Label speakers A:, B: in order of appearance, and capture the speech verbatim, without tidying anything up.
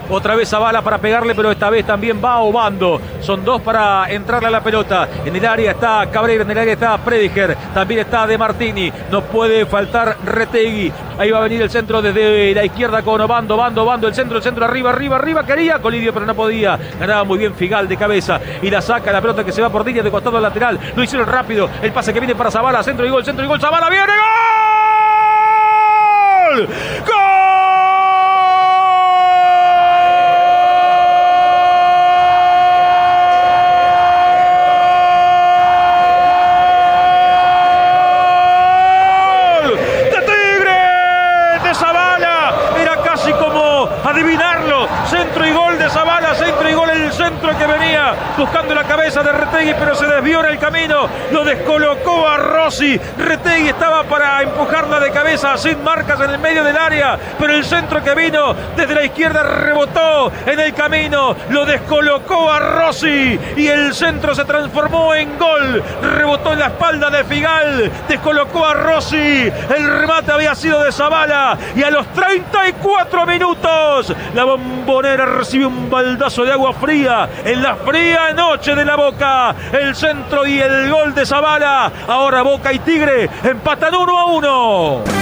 A: Otra vez Zavala para pegarle, pero esta vez también va Obando. Son dos para entrarle a la pelota. En el área está Cabrera, en el área está Prediger, también está De Martini. No puede faltar Retegui. Ahí va a venir el centro desde la izquierda con Obando, Obando, Obando, el centro, el centro, arriba, arriba, arriba. Quería Colidio, pero no podía. Ganaba muy bien Figal de cabeza y la saca la pelota que se va por línea de costado lateral. Lo hicieron rápido. El pase que viene para Zavala, centro y gol, centro y gol. Zavala viene, ¡gol! ¡Gol! Adivinarlo, centro y gol de Zavala, centro y gol, el centro que venía buscando la cabeza de Retegui, pero se desvió en el camino, lo descolocó a Rossi. Retegui estaba para empujarla de cabeza sin marcas en el medio del área, pero el centro que vino desde la izquierda rebotó en el camino, lo descolocó a Rossi y el centro se transformó en gol, rebotó en la espalda de Figal, descolocó a Rossi, el remate había sido de Zavala y a los treinta y cuatro minutos la Bombonera recibe un baldazo de agua fría en la fría noche de la Boca. El centro y el gol de Zavala. Ahora Boca y Tigre empatan uno a uno.